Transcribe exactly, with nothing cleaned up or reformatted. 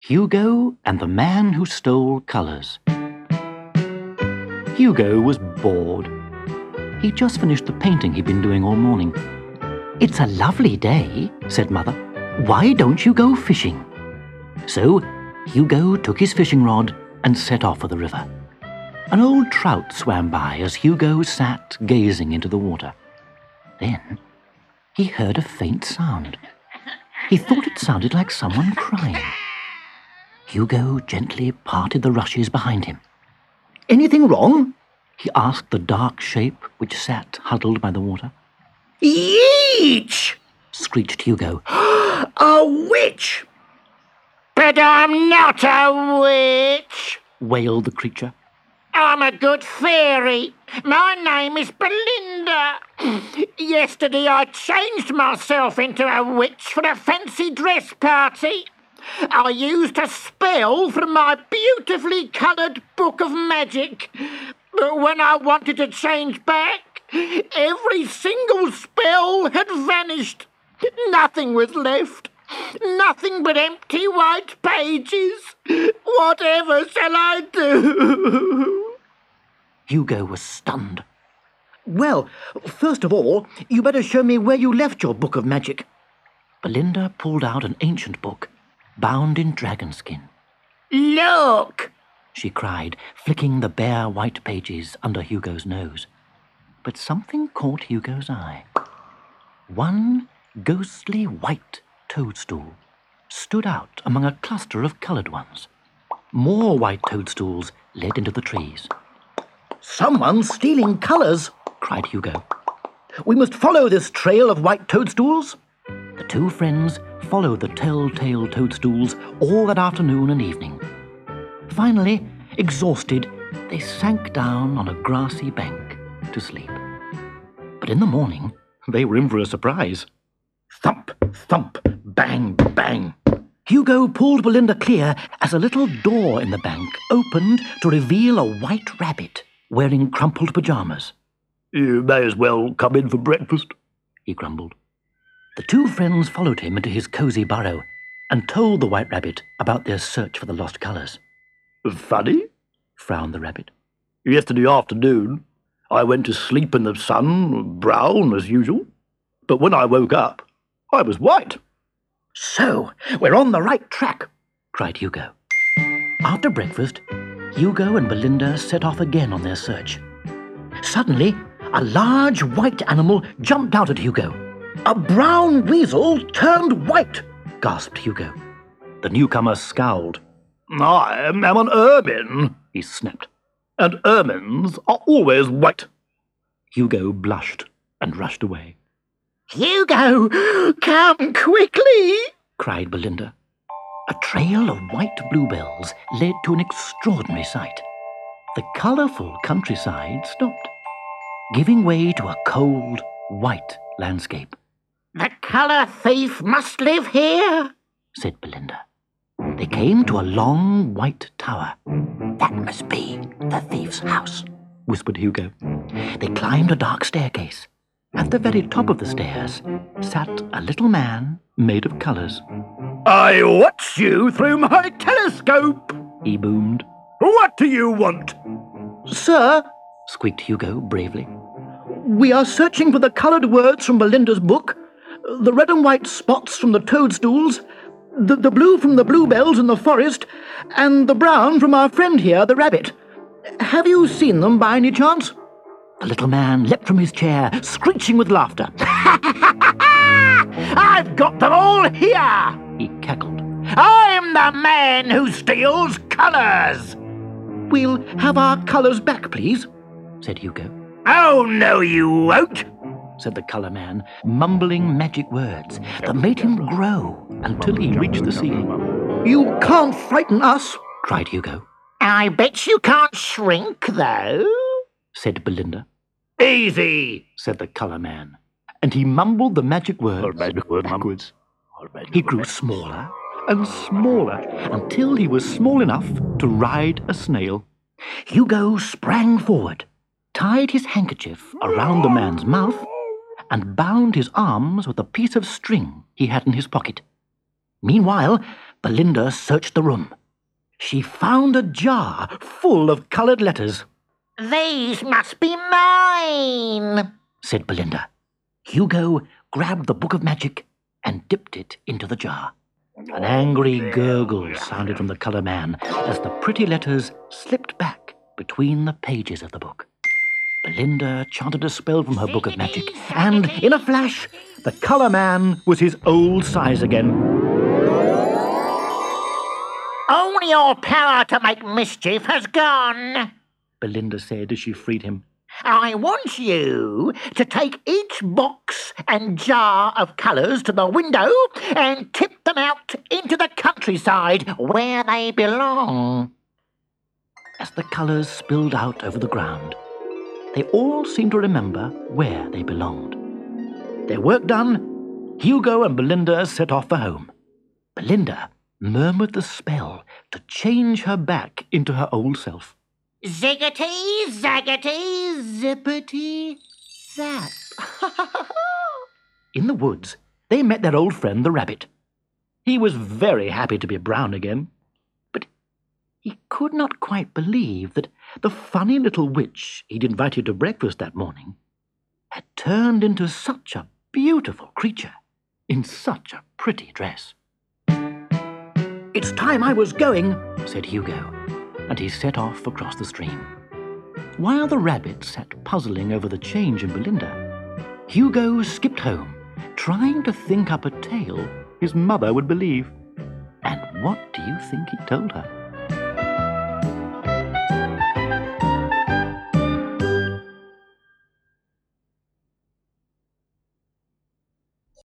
Hugo and the Man Who Stole Colours. Hugo was bored. He'd just finished the painting he'd been doing all morning. "It's a lovely day," said Mother. "Why don't you go fishing?" So Hugo took his fishing rod and set off for the river. An old trout swam by as Hugo sat gazing into the water. Then he heard a faint sound. He thought it sounded like someone crying. Hugo gently parted the rushes behind him. "Anything wrong?" he asked the dark shape which sat huddled by the water. "Yeeech!" screeched Hugo. "A witch!" "But I'm not a witch," wailed the creature. "I'm a good fairy. My name is Belinda. Yesterday I changed myself into a witch for a fancy dress party. I used a spell from my beautifully coloured book of magic. But when I wanted to change back, every single spell had vanished. Nothing was left. Nothing but empty white pages. Whatever shall I do?" Hugo was stunned. "Well, first of all, you better show me where you left your book of magic." Belinda pulled out an ancient book, bound in dragon skin. "Look!" she cried, flicking the bare white pages under Hugo's nose. But something caught Hugo's eye. One ghostly white toadstool stood out among a cluster of coloured ones. More white toadstools led into the trees. "Someone's stealing colours," cried Hugo. "We must follow this trail of white toadstools." The two friends followed the telltale toadstools all that afternoon and evening. Finally, exhausted, they sank down on a grassy bank to sleep. But in the morning, they were in for a surprise. Thump, thump, bang, bang. Hugo pulled Belinda clear as a little door in the bank opened to reveal a white rabbit wearing crumpled pyjamas. "You may as well come in for breakfast," he grumbled. The two friends followed him into his cosy burrow and told the white rabbit about their search for the lost colours. "Funny," frowned the rabbit. "Yesterday afternoon I went to sleep in the sun, brown as usual, but when I woke up, I was white." "So, we're on the right track," cried Hugo. After breakfast, Hugo and Belinda set off again on their search. Suddenly, a large white animal jumped out at Hugo. "A brown weasel turned white," gasped Hugo. The newcomer scowled. "I am an ermine," he snapped, "and ermines are always white." Hugo blushed and rushed away. "Hugo, come quickly!" cried Belinda. A trail of white bluebells led to an extraordinary sight. The colourful countryside stopped, giving way to a cold, white landscape. "The colour thief must live here," said Belinda. They came to a long white tower. "That must be the thief's house," whispered Hugo. They climbed a dark staircase. At the very top of the stairs sat a little man made of colours. "I watch you through my telescope," he boomed. "What do you want?" "Sir," squeaked Hugo bravely, "we are searching for the coloured words from Belinda's book, the red and white spots from the toadstools, the, the blue from the bluebells in the forest, and the brown from our friend here, the rabbit. Have you seen them by any chance?" The little man leapt from his chair, screeching with laughter. "I've got them all here!" he cackled. "I'm the man who steals colours!" "We'll have our colours back, please," said Hugo. "Oh, no you won't," said the colour man, mumbling magic words that made him grow until he reached the ceiling. "You can't frighten us," cried Hugo. "I bet you can't shrink, though," said Belinda. "Easy," said the colour man, and he mumbled the magic words backwards. He grew smaller and smaller until he was small enough to ride a snail. Hugo sprang forward, tied his handkerchief around the man's mouth, and bound his arms with a piece of string he had in his pocket. Meanwhile, Belinda searched the room. She found a jar full of coloured letters. These must be mine, said Belinda. Hugo grabbed the book of magic and dipped it into the jar. An angry gurgle sounded from the colour man as the pretty letters slipped back between the pages of the book. Belinda chanted a spell from her book of magic, and in a flash, the colour man was his old size again. Only your power to make mischief has gone, Belinda said as she freed him. I want you to take each box and jar of colours to the window and tip them out into the countryside where they belong. As the colours spilled out over the ground, they all seemed to remember where they belonged. Their work done, Hugo and Belinda set off for home. Belinda murmured the spell to change her back into her old self. Ziggity, zaggity, zippity, zap. In the woods, they met their old friend the rabbit. He was very happy to be brown again, but he could not quite believe that the funny little witch he'd invited to breakfast that morning had turned into such a beautiful creature in such a pretty dress. "It's time I was going," said Hugo, and he set off across the stream. While the rabbit sat puzzling over the change in Belinda, Hugo skipped home, trying to think up a tale his mother would believe. And what do you think he told her?